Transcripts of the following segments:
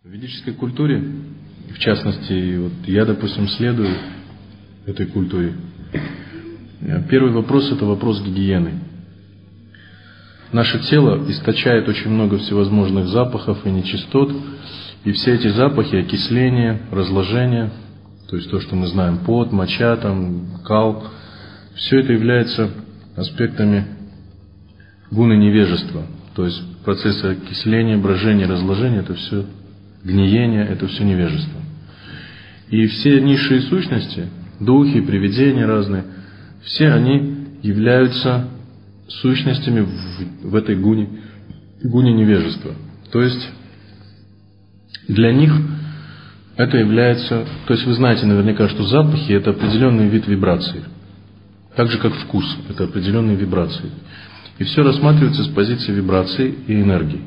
В ведической культуре, в частности, вот я, допустим, следую этой культуре. Первый вопрос – это вопрос гигиены. Наше тело источает очень много всевозможных запахов и нечистот, и все эти запахи, окисление, разложение, то есть то, что мы знаем, пот, моча, кал, все это является аспектами гуны невежества, то есть процессы окисления, брожения, разложения – это все гниение, это все невежество. И все низшие сущности, духи, привидения разные, все они являются сущностями в этой гуне невежества. То есть для них это является... То есть вы знаете наверняка, что запахи – это определенный вид вибрации. Так же, как вкус – это определенные вибрации. И все рассматривается с позиции вибрации и энергии.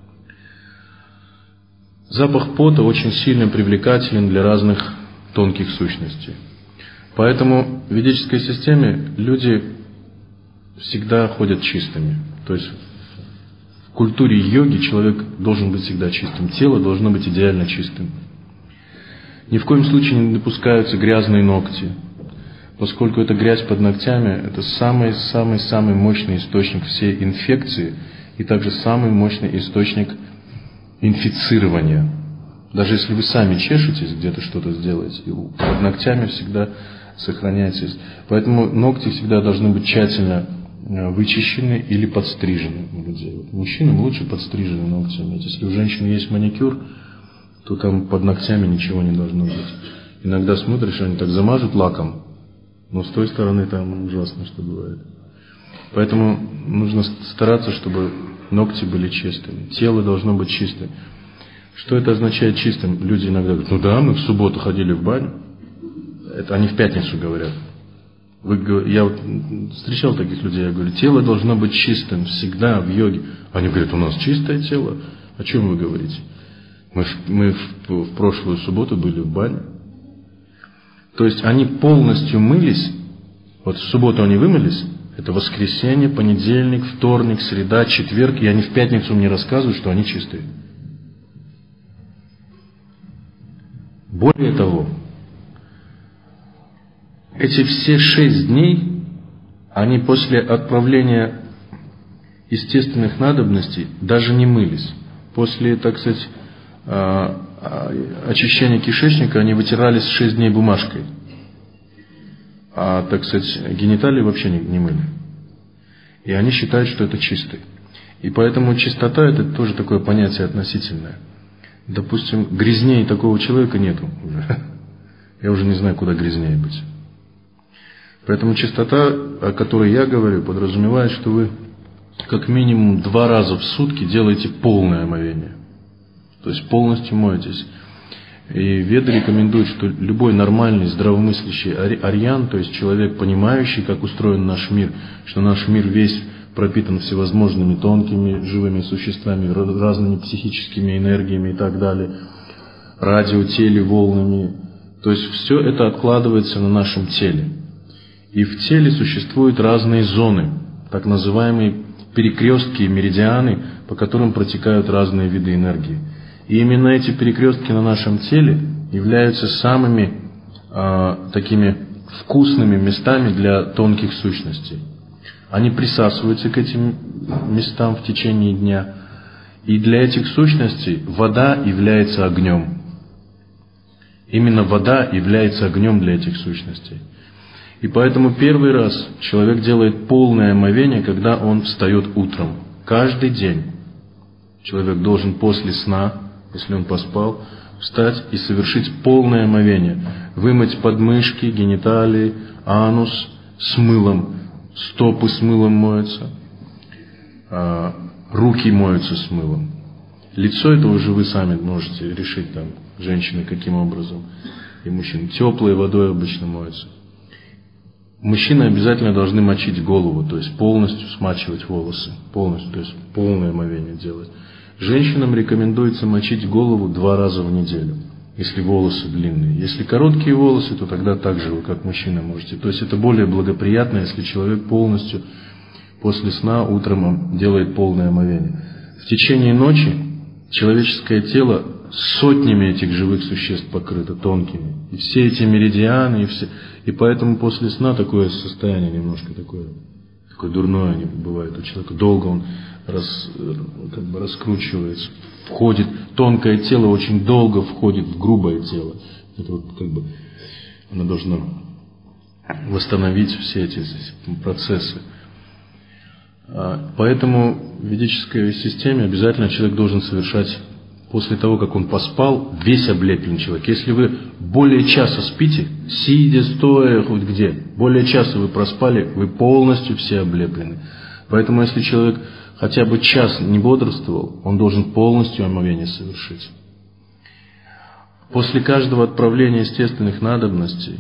Запах пота очень сильно привлекателен для разных тонких сущностей. Поэтому в ведической системе люди всегда ходят чистыми. То есть в культуре йоги человек должен быть всегда чистым. Тело должно быть идеально чистым. Ни в коем случае не допускаются грязные ногти, поскольку эта грязь под ногтями – это самый мощный источник всей инфекции и также самый мощный источник инфицирования. Даже если вы сами чешетесь, где-то что-то сделаете, под ногтями всегда сохраняется. Поэтому ногти всегда должны быть тщательно вычищены или подстрижены у людей. Вот мужчинам лучше подстрижены ногти иметь. Если у женщины есть маникюр, то там под ногтями ничего не должно быть. Иногда смотришь, они так замажут лаком, но с той стороны там ужасно, что бывает. Поэтому нужно стараться, чтобы ногти были чистыми. Тело должно быть чистым. Что это означает чистым? Люди иногда говорят, ну да, мы в субботу ходили в баню. Это они в пятницу говорят. Я вот встречал таких людей, я говорю, тело должно быть чистым всегда в йоге. Они говорят, у нас чистое тело. О чем вы говорите? Мы в прошлую субботу были в бане. То есть они полностью мылись. Вот в субботу они вымылись. Это воскресенье, понедельник, вторник, среда, четверг. И они в пятницу мне рассказывают, что они чистые. Более того, эти все 6 дней, они после отправления естественных надобностей даже не мылись. После, так сказать, очищения кишечника они вытирались 6 дней бумажкой. А, так сказать, гениталии вообще не мыли. И они считают, что это чистый. И поэтому чистота – это тоже такое понятие относительное. Допустим, грязнее такого человека нету уже. Я уже не знаю, куда грязнее быть. Поэтому чистота, о которой я говорю, подразумевает, что вы как минимум 2 раза в сутки делаете полное омовение. То есть полностью моетесь. И веды рекомендуют, что любой нормальный, здравомыслящий арьян, то есть человек, понимающий, как устроен наш мир, что наш мир весь пропитан всевозможными тонкими живыми существами, разными психическими энергиями и так далее, радио, волнами. То есть все это откладывается на нашем теле. И в теле существуют разные зоны, так называемые перекрестки и меридианы, по которым протекают разные виды энергии. И именно эти перекрестки на нашем теле являются самыми такими вкусными местами для тонких сущностей. Они присасываются к этим местам в течение дня. И для этих сущностей вода является огнем. Именно вода является огнем для этих сущностей. И поэтому первый раз человек делает полное омовение, когда он встает утром. Каждый день человек должен после сна, если он поспал, встать и совершить полное омовение. Вымыть подмышки, гениталии, анус с мылом, стопы с мылом моются, руки моются с мылом. Лицо это уже вы сами можете решить, там, женщины, каким образом, и мужчины. Теплой водой обычно моются. Мужчины обязательно должны мочить голову, то есть полностью смачивать волосы, полностью, то есть полное омовение делать. Женщинам рекомендуется мочить голову 2 раза в неделю, если волосы длинные. Если короткие волосы, то тогда так же вы, как мужчина, можете. То есть это более благоприятно, если человек полностью после сна утром делает полное омовение. В течение ночи человеческое тело сотнями этих живых существ покрыто, тонкими. И все эти меридианы, и поэтому после сна такое состояние немножко такое дурное бывает у человека. Долго он раскручивается, входит, тонкое тело очень долго входит в грубое тело. Это вот оно должно восстановить все эти процессы. Поэтому в ведической системе обязательно человек должен совершать, после того, как он поспал, весь облеплен человек. Если вы более часа спите, сидя, стоя, хоть где, более часа вы проспали, вы полностью все облеплены. Поэтому если человек хотя бы час не бодрствовал, он должен полностью омовение совершить. После каждого отправления естественных надобностей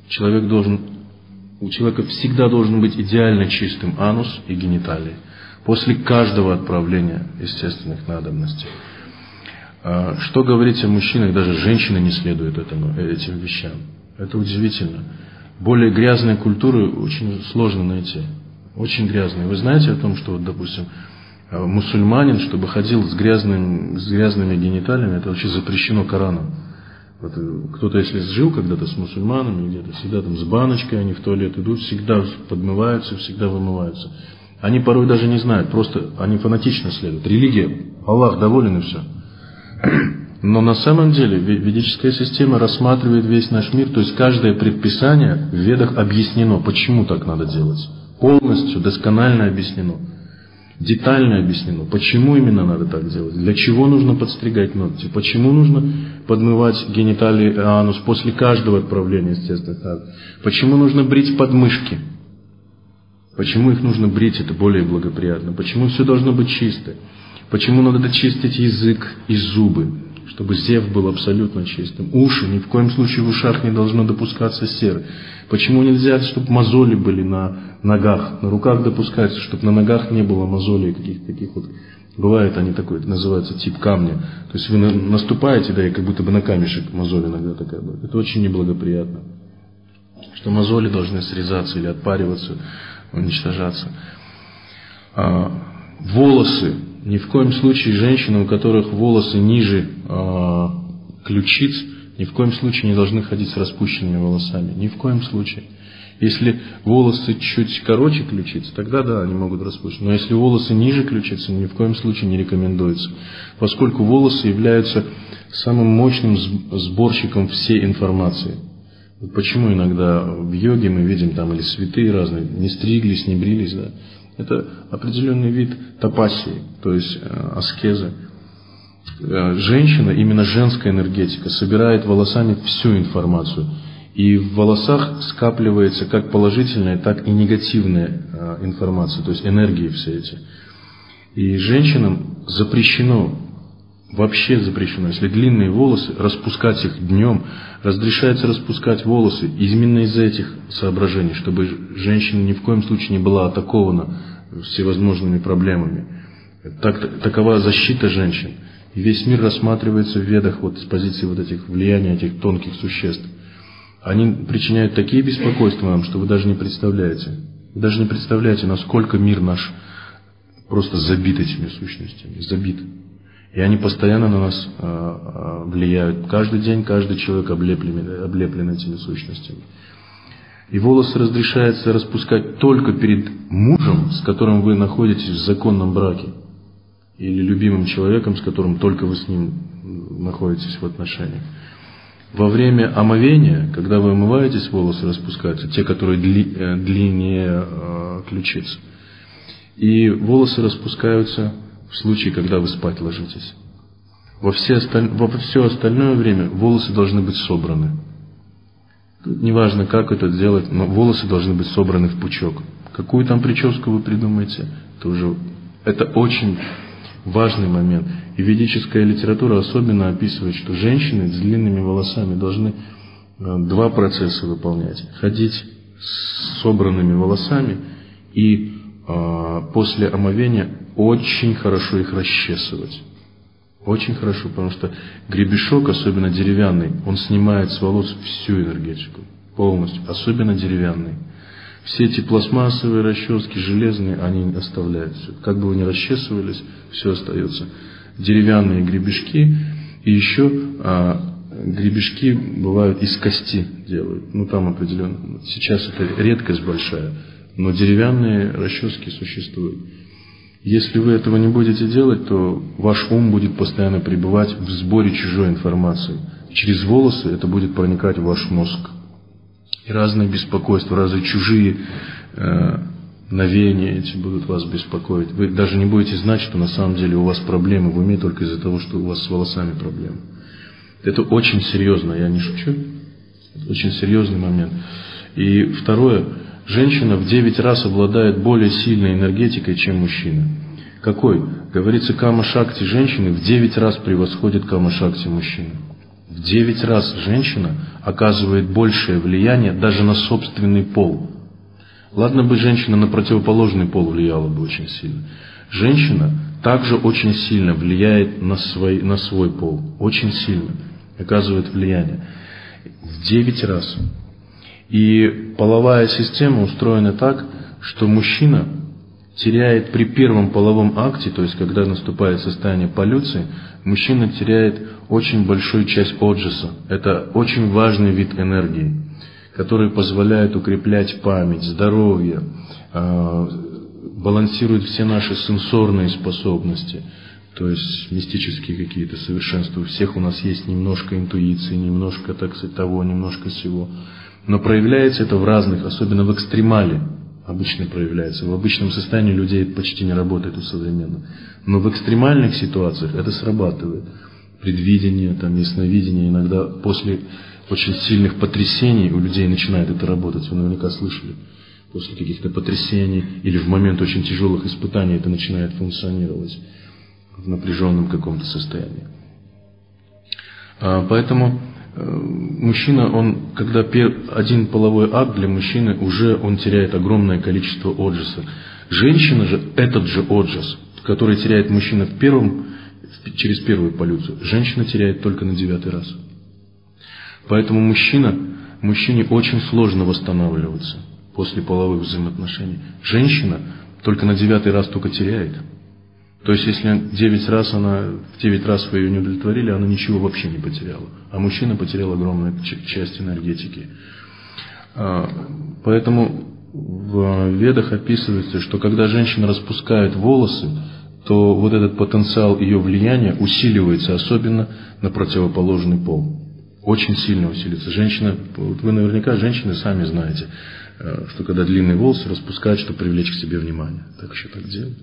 у человека всегда должен быть идеально чистым анус и гениталии. После каждого отправления естественных надобностей. Что говорить о мужчинах, даже женщины не следуют этим вещам. Это удивительно. Более грязные культуры очень сложно найти. Очень грязные. Вы знаете о том, что, допустим, мусульманин, чтобы ходил с грязными гениталиями, это вообще запрещено Кораном. Вот, кто-то, если жил когда-то с мусульманами, где-то всегда там с баночкой, они в туалет идут, всегда подмываются, всегда вымываются. Они порой даже не знают, просто они фанатично следуют. Религия, Аллах доволен и все. Но на самом деле ведическая система рассматривает весь наш мир, то есть каждое предписание в Ведах объяснено, почему так надо делать. Полностью, досконально объяснено. Детально объяснено, почему именно надо так делать, для чего нужно подстригать ногти, почему нужно подмывать гениталии и анус после каждого отправления естественных надобностей, почему нужно брить подмышки, почему их нужно брить, это более благоприятно, почему все должно быть чисто, почему надо дочистить язык и зубы, чтобы зев был абсолютно чистым, уши, ни в коем случае в ушах не должно допускаться серы. Почему нельзя, чтобы мозоли были на ногах, на руках допускается, чтобы на ногах не было мозолей каких-то таких вот. Бывает они такой, это называется тип камня. То есть вы наступаете, да, и как будто бы на камешек мозоль иногда такая будет. Это очень неблагоприятно. Что мозоли должны срезаться или отпариваться, уничтожаться. Волосы. Ни в коем случае женщины, у которых волосы ниже ключиц, ни в коем случае не должны ходить с распущенными волосами. Ни в коем случае. Если волосы чуть короче ключиц, тогда да, они могут распущены. Но если волосы ниже ключицы, ни в коем случае не рекомендуется. Поскольку волосы являются самым мощным сборщиком всей информации. Вот почему иногда в йоге мы видим там или святые разные, не стриглись, не брились, да. Это определенный вид тапассии, то есть аскезы. Женщина, именно женская энергетика, собирает волосами всю информацию. И в волосах скапливается как положительная, так и негативная информация, то есть энергии все эти. И женщинам запрещено, вообще запрещено, если длинные волосы, распускать их днем, разрешается распускать волосы именно из-за этих соображений, чтобы женщина ни в коем случае не была атакована всевозможными проблемами. Такова защита женщин. И весь мир рассматривается в Ведах вот с позиции вот этих влияния этих тонких существ. Они причиняют такие беспокойства нам, что вы даже не представляете. Вы даже не представляете, насколько мир наш просто забит этими сущностями, забит. И они постоянно на нас влияют. Каждый день, каждый человек облеплен этими сущностями. И волосы разрешается распускать только перед мужем, с которым вы находитесь в законном браке. Или любимым человеком, с которым только вы с ним находитесь в отношениях. Во время омовения, когда вы омываетесь, волосы распускаются, те, которые длиннее ключиц. И волосы распускаются в случае, когда вы спать ложитесь. Во все остальное время волосы должны быть собраны. Неважно, как это делать, но волосы должны быть собраны в пучок. Какую там прическу вы придумаете, это очень важный момент. И ведическая литература особенно описывает, что женщины с длинными волосами должны два процесса выполнять. Ходить с собранными волосами и после омовения очень хорошо их расчесывать. Очень хорошо, потому что гребешок, особенно деревянный, он снимает с волос всю энергетику. Полностью, особенно деревянный. Все эти пластмассовые расчески, железные, они оставляют все. Как бы вы ни расчесывались, все остается. Деревянные гребешки. И еще гребешки бывают из кости делают. Ну там определенно. Сейчас это редкость большая, но деревянные расчески существуют. Если вы этого не будете делать, то ваш ум будет постоянно пребывать в сборе чужой информации. Через волосы это будет проникать в ваш мозг. И разные беспокойства, разные чужие навеяния эти будут вас беспокоить. Вы даже не будете знать, что на самом деле у вас проблемы в уме только из-за того, что у вас с волосами проблемы. Это очень серьезно, я не шучу. Это очень серьезный момент. И второе. Женщина в 9 раз обладает более сильной энергетикой, чем мужчина. Какой? Говорится, кама-шакти женщины в 9 раз превосходит кама-шакти мужчины. В 9 раз женщина оказывает большее влияние даже на собственный пол. Ладно бы женщина на противоположный пол влияла бы очень сильно. Женщина также очень сильно влияет на свой пол. Очень сильно оказывает влияние. В 9 раз. И половая система устроена так, что мужчина теряет при первом половом акте, то есть когда наступает состояние полюции, мужчина теряет очень большую часть оджаса. Это очень важный вид энергии, который позволяет укреплять память, здоровье, балансирует все наши сенсорные способности, то есть мистические какие-то совершенства. У всех у нас есть немножко интуиции, немножко, так сказать, того, немножко сего. Но проявляется это в разных, особенно в экстремале обычно проявляется. В обычном состоянии людей почти не работает у современных. Но в экстремальных ситуациях это срабатывает. Предвидение, там, ясновидение, иногда после очень сильных потрясений у людей начинает это работать. Вы наверняка слышали. После каких-то потрясений или в момент очень тяжелых испытаний это начинает функционировать в напряженном каком-то состоянии. Поэтому мужчина, он, когда один половой акт для мужчины, уже он теряет огромное количество оджаса. Женщина же, этот же оджас, который теряет мужчина через первую полюцию, женщина теряет только на 9 раз. Поэтому мужчине очень сложно восстанавливаться после половых взаимоотношений. Женщина только на 9 раз только теряет. То есть, если в 9 раз вы ее не удовлетворили, она ничего вообще не потеряла. А мужчина потерял огромную часть энергетики. Поэтому в Ведах описывается, что когда женщина распускает волосы, то вот этот потенциал ее влияния усиливается, особенно на противоположный пол. Очень сильно усиливается. Женщина, вот вы наверняка, женщины, сами знаете, что когда длинные волосы распускают, чтобы привлечь к себе внимание. Так еще так делают.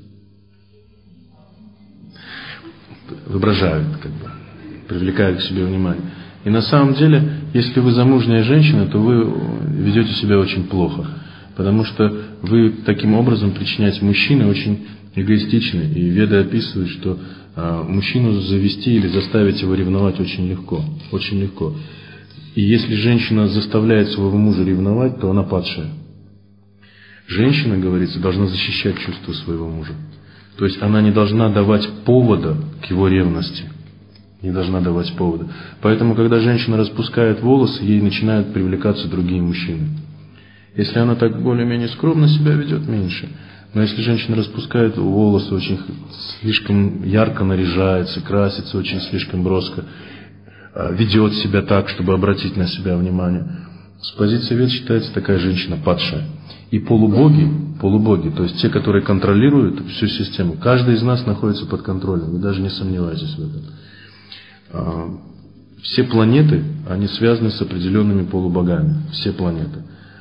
Выображают, привлекают к себе внимание. И на самом деле, если вы замужняя женщина, то вы ведете себя очень плохо, потому что вы таким образом причиняете мужчине очень эгоистичны. И Веды описывают, что мужчину завести или заставить его ревновать очень легко, очень легко. И если женщина заставляет своего мужа ревновать, то она падшая. Женщина, говорится, должна защищать чувства своего мужа. То есть она не должна давать повода к его ревности. Не должна давать повода. Поэтому, когда женщина распускает волосы, ей начинают привлекаться другие мужчины. Если она так более-менее скромно себя ведет, меньше. Но если женщина распускает волосы, очень слишком ярко наряжается, красится очень слишком броско, ведет себя так, чтобы обратить на себя внимание, с позиции Вед считается такая женщина падшая. И полубоги, то есть те, которые контролируют всю систему, каждый из нас находится под контролем, вы даже не сомневайтесь в этом. Все планеты, они связаны с определенными полубогами, все планеты.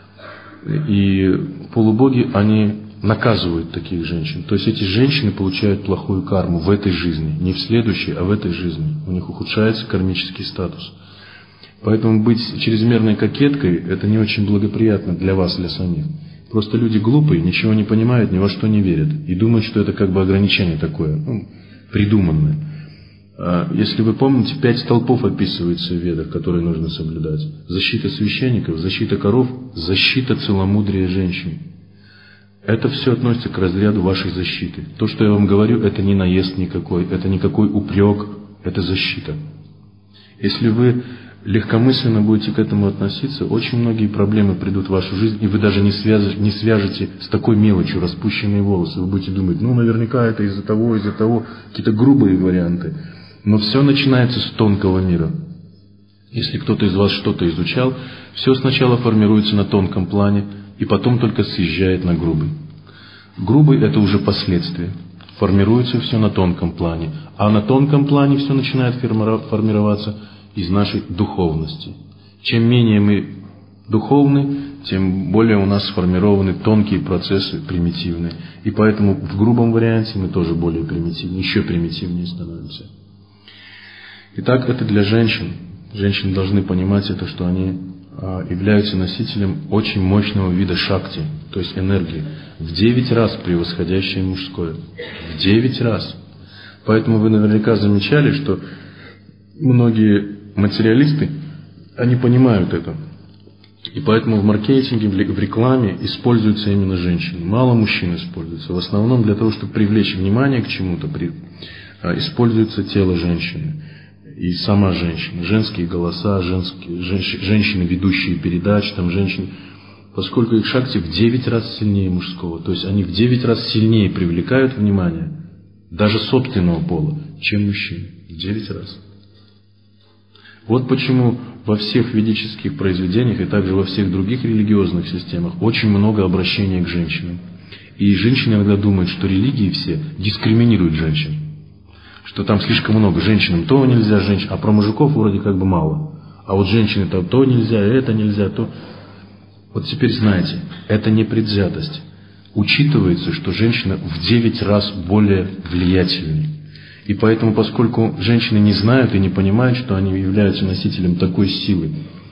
И полубоги, они наказывают таких женщин. То есть эти женщины получают плохую карму в этой жизни, не в следующей, а в этой жизни. У них ухудшается кармический статус. Поэтому быть чрезмерной кокеткой – это не очень благоприятно для вас, для самих. Просто люди глупые, ничего не понимают, ни во что не верят. И думают, что это как бы ограничение такое, придуманное. Если вы помните, 5 столпов описывается в Ведах, которые нужно соблюдать. Защита священников, защита коров, защита целомудрия женщин. Это все относится к разряду вашей защиты. То, что я вам говорю, это не наезд никакой, это никакой упрек, это защита. Если вы легкомысленно будете к этому относиться, очень многие проблемы придут в вашу жизнь, и вы даже не свяжете с такой мелочью распущенные волосы. Вы будете думать, наверняка это из-за того, какие-то грубые варианты. Но все начинается с тонкого мира. Если кто-то из вас что-то изучал, все сначала формируется на тонком плане, и потом только съезжает на грубый. Грубый – это уже последствия. Формируется все на тонком плане, а на тонком плане все начинает формироваться из нашей духовности. Чем менее мы духовны, тем более у нас сформированы тонкие процессы примитивные. И поэтому в грубом варианте мы тоже более примитивны, еще примитивнее становимся. Итак, это для женщин. Женщины должны понимать это, что они являются носителем очень мощного вида шакти, то есть энергии, в 9 раз превосходящей мужское. В 9 раз. Поэтому вы наверняка замечали, что многие материалисты, они понимают это. И поэтому в маркетинге, в рекламе используются именно женщины. Мало мужчин используется. В основном для того, чтобы привлечь внимание к чему-то, используется тело женщины. И сама женщина, женские голоса, женщины, ведущие передачи, там женщины, поскольку их шакти в 9 раз сильнее мужского, то есть они в 9 раз сильнее привлекают внимание даже собственного пола, чем мужчин, в 9 раз. Вот почему во всех ведических произведениях и также во всех других религиозных системах очень много обращения к женщинам. И женщины иногда думают, что религии все дискриминируют женщин. Что там слишком много женщинам то нельзя, а про мужиков вроде как бы мало. А вот женщины то нельзя, это нельзя, то... Вот теперь знаете, это не предвзятость. Учитывается, что женщина в 9 раз более влиятельнее. И поэтому, поскольку женщины не знают и не понимают, что они являются носителем такой силы,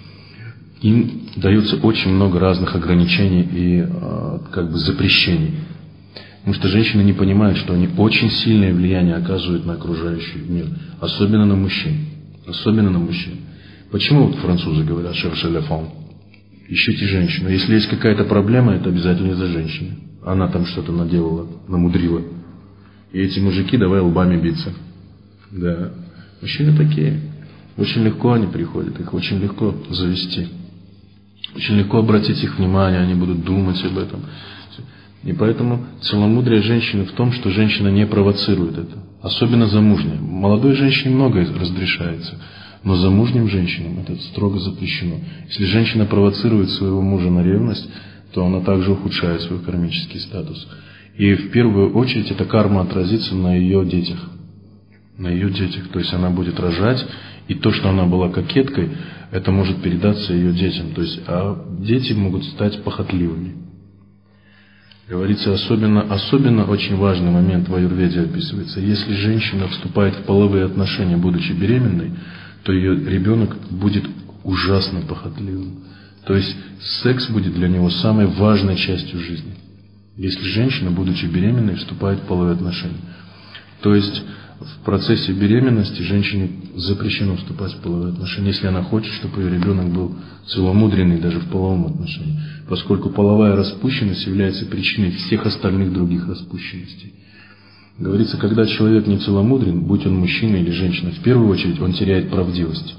им дается очень много разных ограничений и запрещений. Потому что женщины не понимают, что они очень сильное влияние оказывают на окружающий мир. Особенно на мужчин. Особенно на мужчин. Почему вот французы говорят «cherchez la femme»? Ищите женщину. Если есть какая-то проблема, это обязательно из-за женщины. Она там что-то наделала, намудрила. И эти мужики давай лбами биться. Да. Мужчины такие. Очень легко они приходят. Их очень легко завести. Очень легко обратить их внимание. Они будут думать об этом. И поэтому целомудрие женщины в том, что женщина не провоцирует это. Особенно замужней. Молодой женщине многое разрешается. Но замужним женщинам это строго запрещено. Если женщина провоцирует своего мужа на ревность, то она также ухудшает свой кармический статус. И в первую очередь эта карма отразится на ее детях. На ее детях. То есть она будет рожать, и то, что она была кокеткой, это может передаться ее детям. То есть, а дети могут стать похотливыми. Говорится, особенно очень важный момент в аюрведе описывается. Если женщина вступает в половые отношения, будучи беременной, то ее ребенок будет ужасно похотливым. То есть секс будет для него самой важной частью жизни. Если женщина, будучи беременной, вступает в половые отношения. То есть в процессе беременности женщине запрещено вступать в половые отношения, если она хочет, чтобы ее ребенок был целомудренный даже в половом отношении. Поскольку половая распущенность является причиной всех остальных других распущенностей. Говорится, когда человек не целомудрен, будь он мужчина или женщина, в первую очередь он теряет правдивость.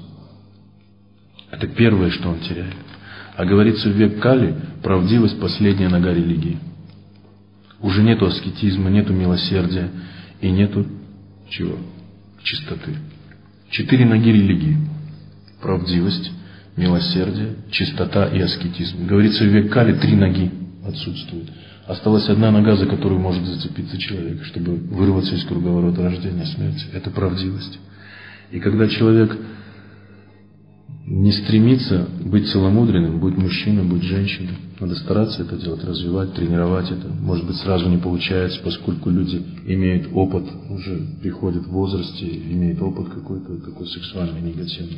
Это первое, что он теряет. А говорится, в век Кали правдивость – последняя нога религии. Уже нету аскетизма, нету милосердия и нету чего? Чистоты. 4 ноги религии. Правдивость, милосердие, чистота и аскетизм. Говорится, в век Кали 3 ноги отсутствуют. Осталась одна нога, за которую может зацепиться человек, чтобы вырваться из круговорота рождения, смерти. Это правдивость. И когда человек не стремится быть целомудренным, будь мужчиной, будь женщиной, надо стараться это делать, развивать, тренировать это. Может быть, сразу не получается, поскольку люди имеют опыт, уже приходят в возрасте, имеют опыт какой-то такой сексуальный, негативный,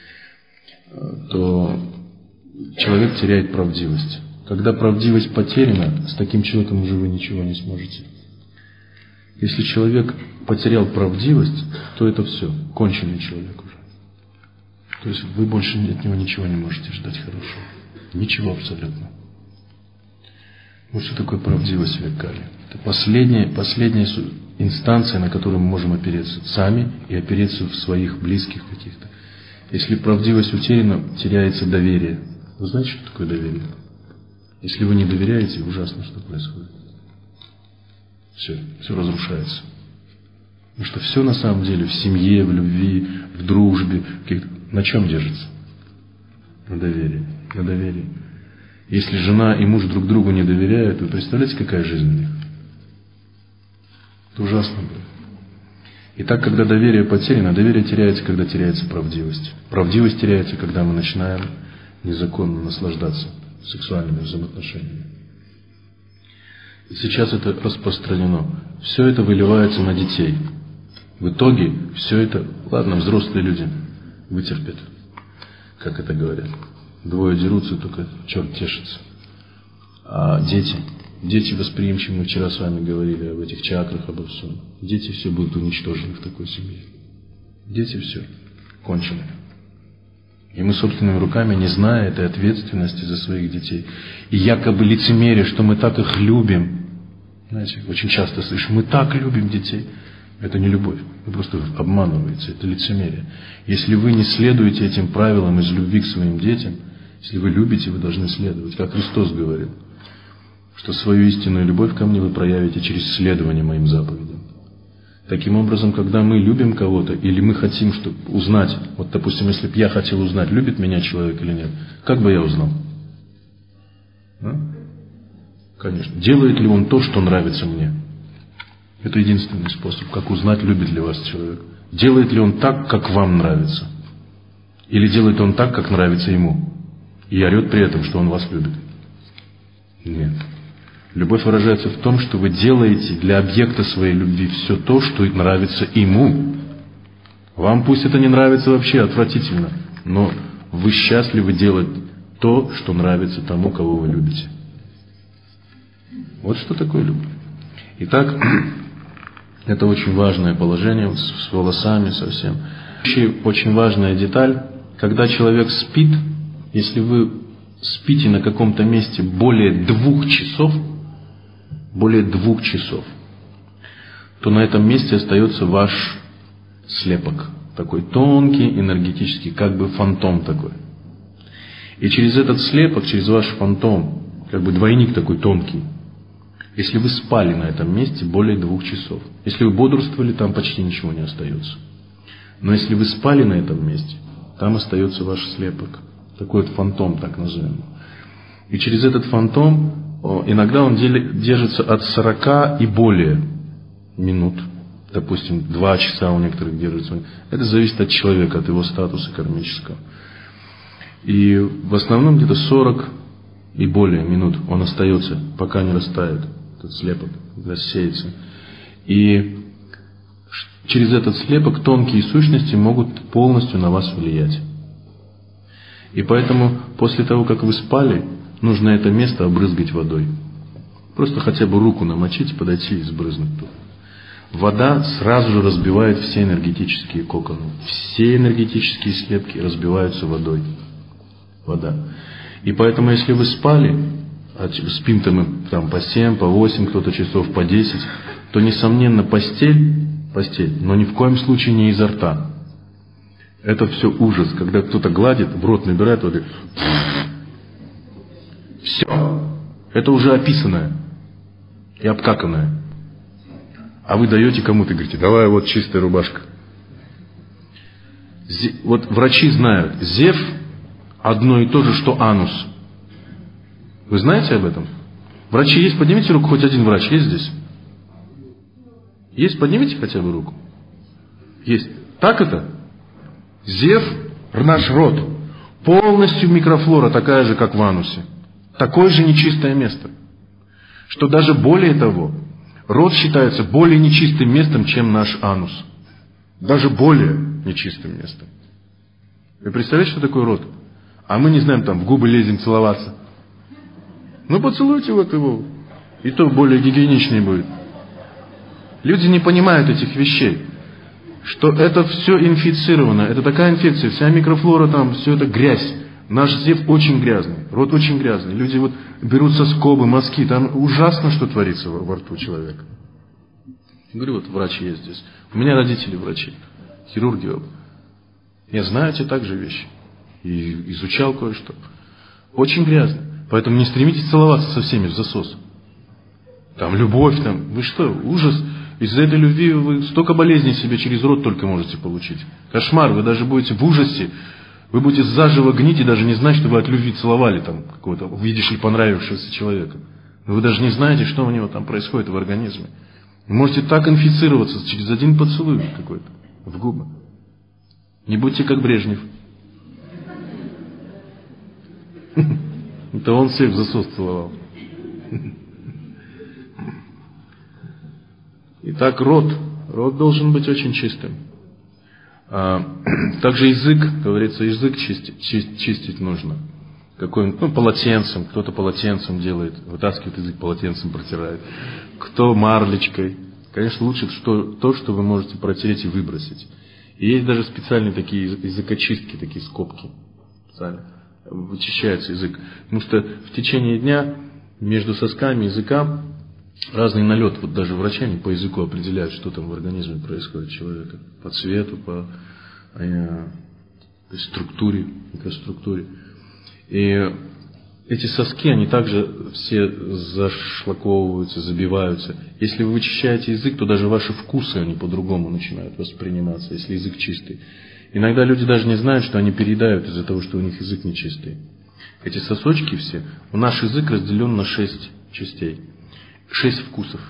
то человек теряет правдивость. Когда правдивость потеряна, с таким человеком уже вы ничего не сможете. Если человек потерял правдивость, то это все, конченый человек уже. То есть вы больше от него ничего не можете ждать хорошего. Ничего абсолютно. Вот что такое правдивость в век Кали. Это последняя инстанция, на которую мы можем опереться сами и опереться в своих близких каких-то. Если правдивость утеряна, теряется доверие. Вы знаете, что такое доверие? Если вы не доверяете, ужасно, что происходит. Все разрушается. Потому что все на самом деле в семье, в любви, в дружбе, на чем держится? На доверии. На доверии. Если жена и муж друг другу не доверяют, вы представляете, какая жизнь у них? Это ужасно будет. И так, когда доверие потеряно, доверие теряется, когда теряется правдивость. Правдивость теряется, когда мы начинаем незаконно наслаждаться сексуальными взаимоотношениями. И сейчас это распространено. Все это выливается на детей. В итоге все это, ладно, взрослые люди вытерпят, как это говорят. Двое дерутся, только черт тешится. А дети восприимчивы, мы вчера с вами говорили об этих чакрах, обо всем. Дети все будут уничтожены в такой семье. Дети все кончены. И мы собственными руками, не зная этой ответственности за своих детей, и якобы лицемерие, что мы так их любим, знаете, очень часто слышим, мы так любим детей. Это не любовь, вы просто обманываете, это лицемерие. Если вы не следуете этим правилам из любви к своим детям, если вы любите, вы должны следовать, как Христос говорил, что свою истинную любовь ко мне вы проявите через следование моим заповедям. Таким образом, когда мы любим кого-то, или мы хотим узнать, вот, допустим, если бы я хотел узнать, любит меня человек или нет, как бы я узнал? Конечно. Делает ли он то, что нравится мне? Это единственный способ, как узнать, любит ли вас человек. Делает ли он так, как вам нравится? Или делает он так, как нравится ему? И орет при этом, что он вас любит? Нет. Любовь выражается в том, что вы делаете для объекта своей любви все то, что нравится ему. Вам пусть это не нравится вообще, отвратительно, но вы счастливы делать то, что нравится тому, кого вы любите. Вот что такое любовь. Итак, это очень важное положение с волосами совсем. Очень важная деталь, когда человек спит, если вы спите на каком-то месте более 2 часов, то на этом месте остается ваш слепок. Такой тонкий, энергетический, как бы фантом такой. И через этот слепок, через ваш фантом, как бы двойник такой тонкий, если вы спали на этом месте более 2 часов. Если вы бодрствовали, там почти ничего не остается. Но если вы спали на этом месте, там остается ваш слепок. Такой вот фантом, так называемый. И через этот фантом, иногда он держится от 40 и более минут. Допустим, 2 часа у некоторых держится. Это зависит от человека, от его статуса кармического. И в основном где-то 40 и более минут он остается, пока не растает этот слепок, рассеется. И через этот слепок тонкие сущности могут полностью на вас влиять. И поэтому после того, как вы спали, нужно это место обрызгать водой. Просто хотя бы руку намочить, подойти и сбрызнуть туда. Вода сразу же разбивает все энергетические коконы. Все энергетические слепки разбиваются водой. Вода. И поэтому, если вы спали, спим-то мы там по 7, по 8, кто-то часов по 10, то, несомненно, постель, но ни в коем случае не изо рта. Это все ужас, когда кто-то гладит, в рот набирает воды. Все. Это уже описанное и обкаканное. А вы даете кому-то, говорите, давай вот чистая рубашка. Вот врачи знают, зев одно и то же, что анус. Вы знаете об этом? Врачи есть? Поднимите руку, хоть один врач есть здесь? Есть? Поднимите хотя бы руку. Есть. Так это? Зев, наш рот, полностью микрофлора такая же, как в анусе. Такое же нечистое место. Что даже более того, рот считается более нечистым местом, чем наш анус. Даже более нечистым местом. Вы представляете, что такое рот? А мы не знаем, там в губы лезем целоваться. Ну поцелуйте вот его. И то более гигиеничнее будет. Люди не понимают этих вещей. Что это все инфицировано. Это такая инфекция. Вся микрофлора там, все это грязь. Наш зев очень грязный. Рот очень грязный. Люди вот берут соскобы, мазки. Там ужасно, что творится во рту человека. Говорю, вот врачи есть здесь. У меня родители врачи. Хирурги. Я знаю эти также вещи. И изучал кое-что. Очень грязно. Поэтому не стремитесь целоваться со всеми в засос. Там любовь, там, вы что, ужас. Из-за этой любви вы столько болезней себе через рот только можете получить. Кошмар, вы даже будете в ужасе, вы будете заживо гнить и даже не знать, что вы от любви целовали там какого-то, видишь ли, понравившегося человека. Вы даже не знаете, что у него там происходит в организме. Вы можете так инфицироваться через один поцелуй какой-то в губы. Не будьте как Брежнев. Это он всех в засос целовал. Итак, рот должен быть очень чистым. Также язык, говорится, язык чистить нужно. Каким-нибудь, полотенцем, кто-то полотенцем делает, вытаскивает язык, полотенцем протирает. Кто марлечкой. Конечно, лучше то, что вы можете протереть и выбросить. И есть даже специальные такие языкочистки, такие скобки. Специально. Вычищается язык. Потому что в течение дня между сосками языка разный налет. Вот даже врачи они по языку определяют, что там в организме происходит у человека. По цвету, по структуре, микроструктуре. И эти соски, они также все зашлаковываются, забиваются. Если вы вычищаете язык, то даже ваши вкусы, они по-другому начинают восприниматься, если язык чистый. Иногда люди даже не знают, что они переедают из-за того, что у них язык нечистый. Эти сосочки все, наш язык разделен на 6 частей. 6 вкусов.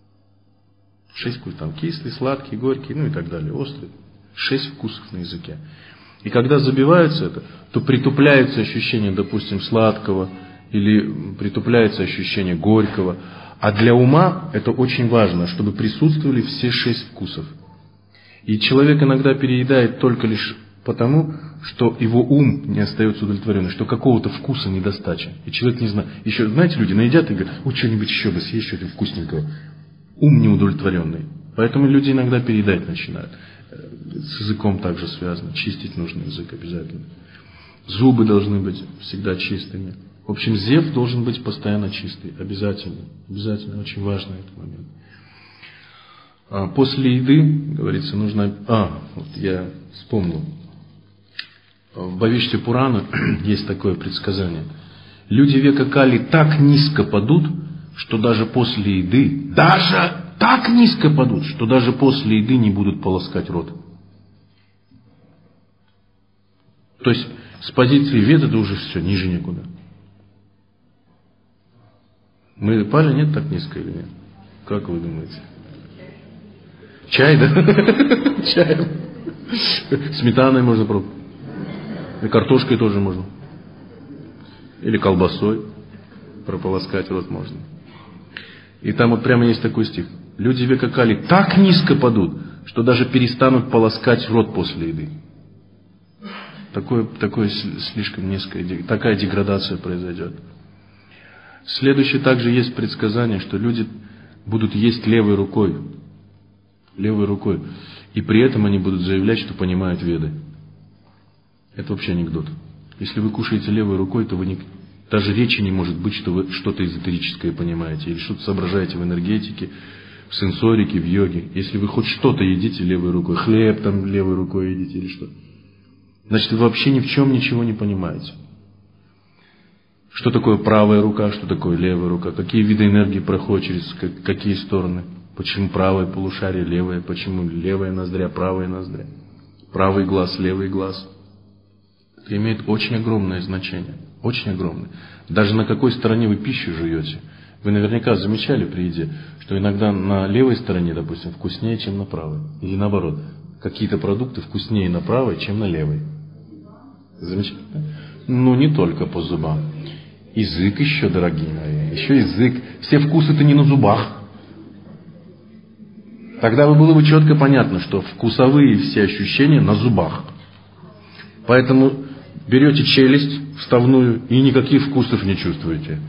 6 вкусов, там кислый, сладкий, горький, и так далее, острый. 6 вкусов на языке. И когда забивается это, то притупляется ощущение, допустим, сладкого, или притупляется ощущение горького. А для ума это очень важно, чтобы присутствовали все 6 вкусов. И человек иногда переедает только лишь потому, что его ум не остается удовлетворенным, что какого-то вкуса недостача. И человек не знает. Еще, знаете, люди наедят и говорят, что-нибудь еще бы съесть, что-то вкусненького. Ум неудовлетворенный. Поэтому люди иногда переедать начинают. С языком также связано. Чистить нужно язык обязательно. Зубы должны быть всегда чистыми. В общем, зев должен быть постоянно чистый. Обязательно. Обязательно. Очень важный этот момент. После еды, говорится, нужно... вот я вспомнил. В Бхавишти Пурана есть такое предсказание. Люди века Кали так низко падут, что даже после еды... Так низко падут, что даже после еды не будут полоскать рот. То есть с позиции вед это уже все, ниже некуда. Мы пали, нет, так низко или нет? Как вы думаете? Чай, да? Чаем. Сметаной можно пробовать. И картошкой тоже можно. Или колбасой прополоскать рот можно. И там вот прямо есть такой стих. Люди века Кали так низко падут, что даже перестанут полоскать рот после еды. Такое слишком низкое, такая деградация произойдет. Следующее также есть предсказание, что люди будут есть левой рукой. Левой рукой. И при этом они будут заявлять, что понимают веды. Это вообще анекдот. Если вы кушаете левой рукой, то вы даже речи не может быть, что вы что-то эзотерическое понимаете, или что-то соображаете в энергетике, в сенсорике, в йоге. Если вы хоть что-то едите левой рукой, хлеб там левой рукой едите или что, значит, вы вообще ни в чем ничего не понимаете. Что такое правая рука, что такое левая рука, какие виды энергии проходят через какие стороны, почему правое полушарие, левое, почему левая ноздря, правая ноздря, правый глаз, левый глаз. Это имеет очень огромное значение. Очень огромное. Даже на какой стороне вы пищу жуете. Вы наверняка замечали при еде, что иногда на левой стороне, допустим, вкуснее, чем на правой. Или наоборот, какие-то продукты вкуснее на правой, чем на левой. Замечали? Ну, не только по зубам. Язык еще, дорогие мои. Еще язык. Все вкусы-то не на зубах. Тогда было бы четко понятно, что вкусовые все ощущения на зубах. Поэтому берете челюсть вставную и никаких вкусов не чувствуете.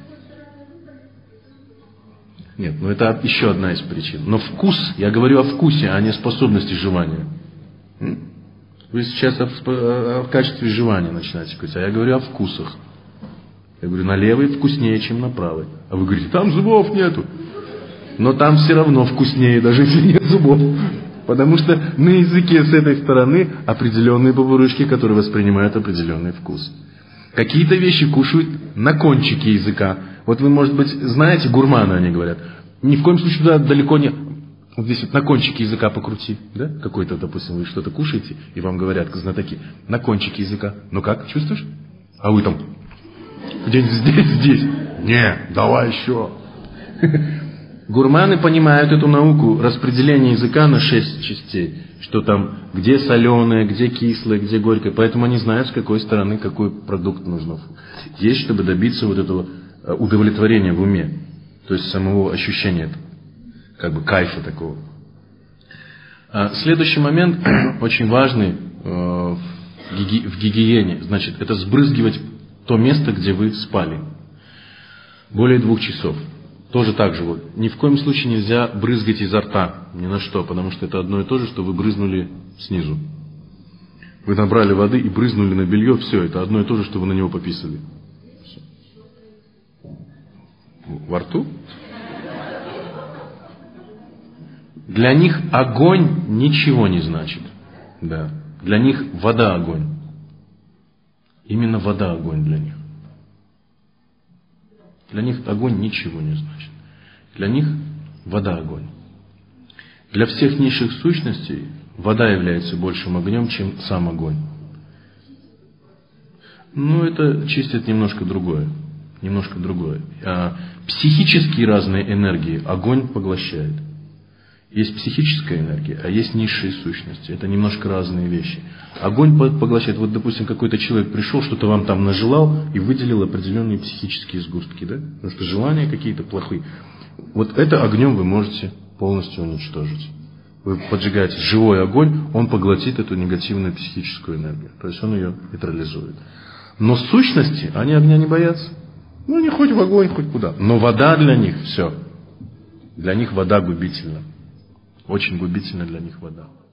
Нет, это еще одна из причин. Но вкус, я говорю о вкусе, а не о способности жевания. Вы сейчас в качестве жевания начинаете говорить, а я говорю о вкусах. Я говорю, на левой вкуснее, чем на правой. А вы говорите, там зубов нету. Но там все равно вкуснее, даже если нет зубов. Потому что на языке с этой стороны определенные пупырышки, которые воспринимают определенный вкус. Какие-то вещи кушают на кончике языка. Вот вы, может быть, знаете, гурманы, они говорят. Ни в коем случае туда далеко не... Вот здесь вот на кончике языка покрути, да? Какой-то, допустим, вы что-то кушаете, и вам говорят знатоки, на кончике языка. Ну как, чувствуешь? А вы там, где-нибудь здесь. Не, давай еще. Гурманы понимают эту науку распределения языка на 6 частей. Что там, где соленое, где кислое, где горькое. Поэтому они знают, с какой стороны какой продукт нужно есть, чтобы добиться вот этого удовлетворения в уме. То есть самого ощущения, как бы кайфа такого. Следующий момент, очень важный в гигиене. Значит, это сбрызгивать то место, где вы спали. Более 2 часов. Тоже так же. Вот. Ни в коем случае нельзя брызгать изо рта. Ни на что. Потому что это одно и то же, что вы брызнули снизу. Вы набрали воды и брызнули на белье. Все. Это одно и то же, что вы на него пописали. Все. Во рту? Для них огонь ничего не значит. Да. Для них вода огонь. Именно вода огонь для них. Для них огонь ничего не значит. Для них вода огонь. Для всех низших сущностей вода является большим огнем, чем сам огонь. Но это чистит немножко другое. Немножко другое. Психические разные энергии огонь поглощает. Есть психическая энергия, а есть низшие сущности. Это немножко разные вещи. Огонь поглощает. Вот, допустим, какой-то человек пришел, что-то вам там нажелал и выделил определенные психические сгустки, да? Потому что желания какие-то плохие. Вот это огнем вы можете полностью уничтожить. Вы поджигаете живой огонь, он поглотит эту негативную психическую энергию. То есть он ее нейтрализует. Но сущности, они огня не боятся. Ну, они хоть в огонь, хоть куда. Но вода для них все. Для них вода губительна. Очень губительна для них вода.